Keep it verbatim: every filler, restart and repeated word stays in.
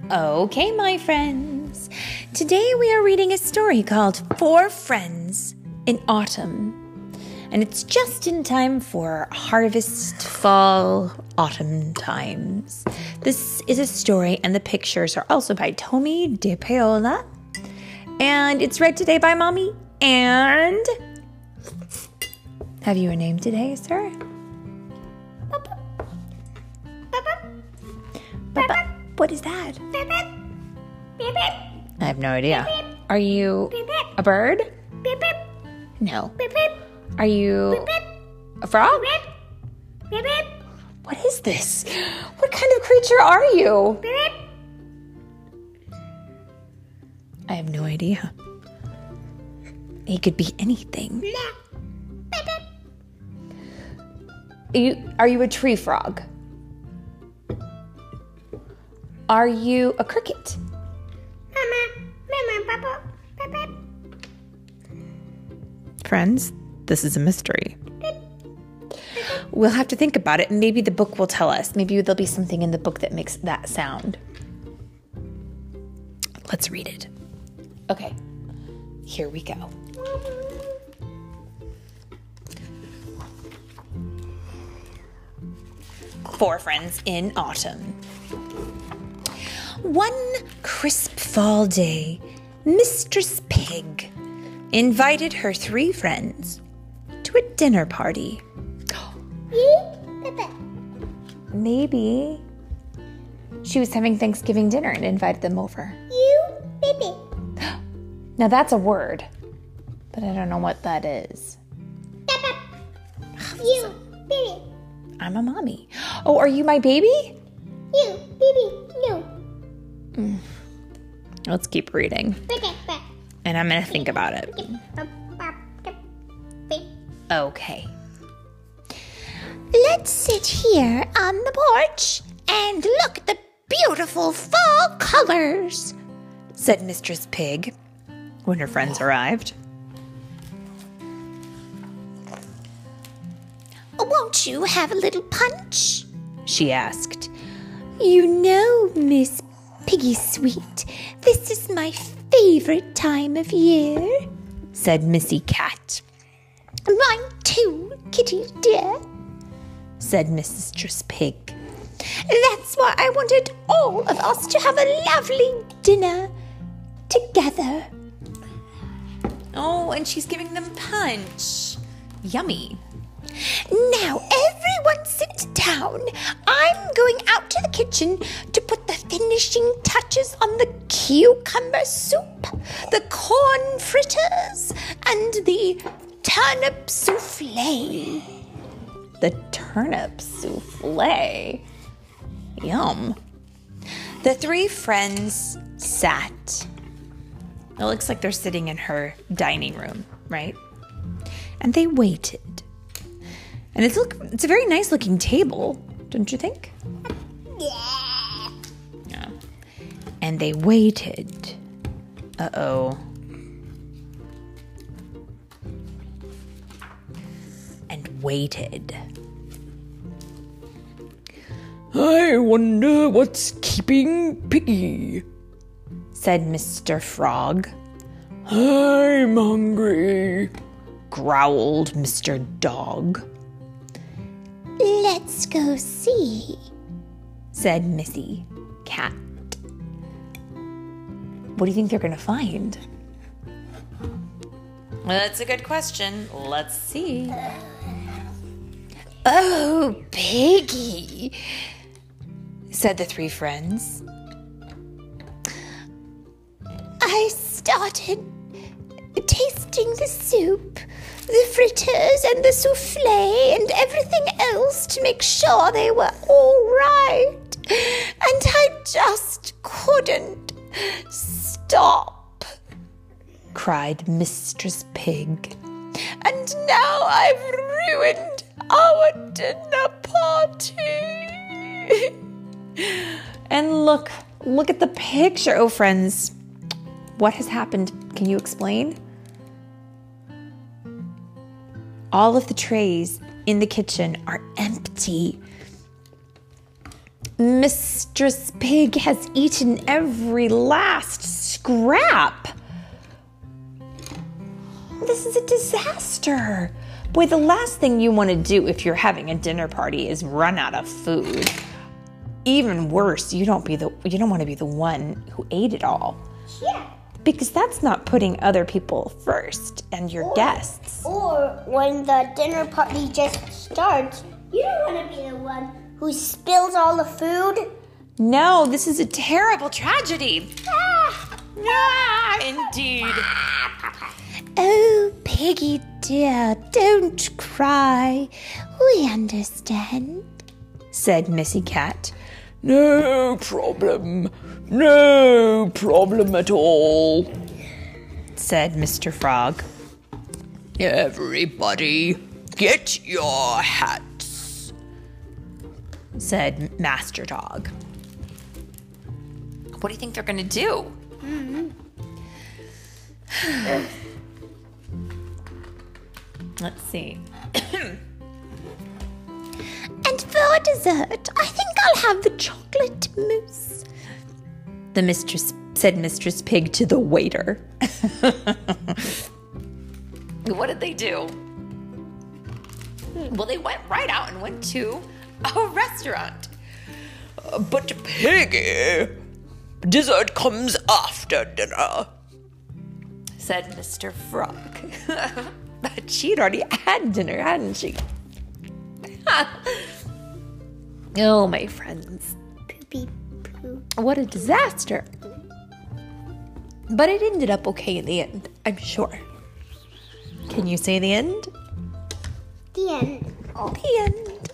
Okay, my friends. Today we are reading a story called Four Friends in Autumn. And it's just in time for harvest, fall, autumn times. This is a story, and the pictures are also by Tommy DePaola. And it's read today by Mommy. And have you a name today, sir? Papa. Papa. Papa. What is that? I have no idea. Are you a bird? No. Are you a frog? What is this? What kind of creature are you? I have no idea. He could be anything. Are you, are you a tree frog? Are you a cricket? Friends, this is a mystery. We'll have to think about it. Maybe the book will tell us. Maybe there'll be something in the book that makes that sound. Let's read it. Okay, here we go. Four Friends in Autumn. One crisp fall day, Mistress Pig invited her three friends to a dinner party. Maybe she was having Thanksgiving dinner and invited them over. You, baby. Now that's a word, but I don't know what that is. You, baby. I'm a mommy. Oh, are you my baby? You, baby. You. Mm. Let's keep reading. And I'm going to think about it. Okay. Let's sit here on the porch and look at the beautiful fall colors, said Mistress Pig when her friends arrived. Won't you have a little punch? She asked. You know, Miss Piggy Sweet, this is my favorite time of year, said Missy Cat. Mine too, Kitty dear, said Mistress Pig. That's why I wanted all of us to have a lovely dinner together. Oh, and she's giving them punch. Yummy. Now, everyone sit down. I'm going out to the kitchen to put the finishing touches on the cucumber soup, the corn fritters, and the turnip souffle. The turnip souffle. Yum. The three friends sat. It looks like they're sitting in her dining room, right? And they waited. And it's look it's a very nice looking table, don't you think? Yeah. Yeah. And they waited. Uh-oh. And waited. I wonder what's keeping Piggy, said Mister Frog. I'm hungry, growled Mister Dog. Let's go see, said Missy Cat. What do you think they're going to find? Well, that's a good question. Let's see. Oh, Piggy, said the three friends. I started tasting the soup, the fritters and the souffle and everything else to make sure they were all right. And I just couldn't stop, cried Mistress Pig. And now I've ruined our dinner party. And look, look at the picture. Oh, friends, what has happened? Can you explain? All of the trays in the kitchen are empty. Mistress Pig has eaten every last scrap. This is a disaster. Boy, the last thing you want to do if you're having a dinner party is run out of food. Even worse, you don't be the you don't want to be the one who ate it all. Yeah. Because that's not putting other people first and your or, guests. Or when the dinner party just starts, you don't want to be the one who spills all the food. No, this is a terrible tragedy. Ah, ah indeed. Oh, Piggy dear, don't cry. We understand, said Missy Cat. No problem. No problem at all, said Mister Frog. Everybody, get your hats, said Master Dog. What do you think they're going to do? Mm-hmm. Let's see. And for dessert, I think I'll have the chocolate mousse, The mistress said Mistress Pig to the waiter. What did they do? Well, they went right out and went to a restaurant. Uh, but Piggy, dessert comes after dinner, said Mister Frog. But she'd already had dinner, hadn't she? Oh, my friends. Poopy poo. What a disaster. But it ended up okay in the end, I'm sure. Can you say the end? The end. The end.